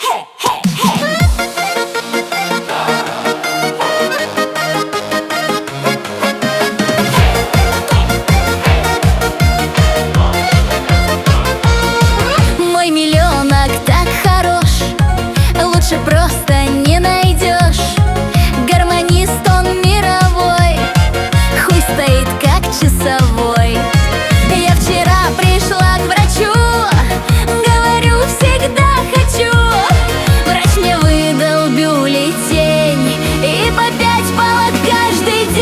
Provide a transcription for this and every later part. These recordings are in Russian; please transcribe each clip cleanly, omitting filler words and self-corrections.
Мой миллионок так хорош, лучше просто не найдешь. Гармонист он мировой, хуй стоит как часовой. Я вчера пришла к врачу, говорю, всегда хочу. Врач мне выдал бюллетень и по 5 палок каждый день.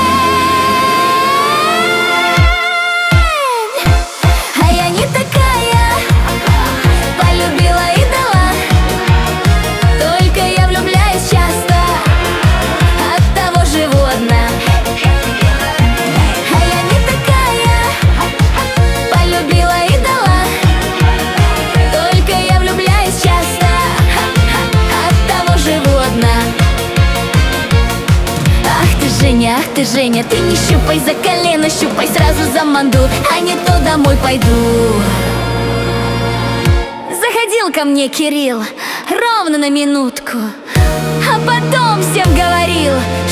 А я не такая, полюбила и дала. Только я влюбляюсь часто, оттого животно. А я не такая, полюбила и дала. Только я влюбляюсь часто, оттого животно. Ах ты, Женя, ты не щупай за колено, щупай сразу за манду, а не то домой пойду. Заходил ко мне Кирилл ровно на минутку, а потом всем говорил,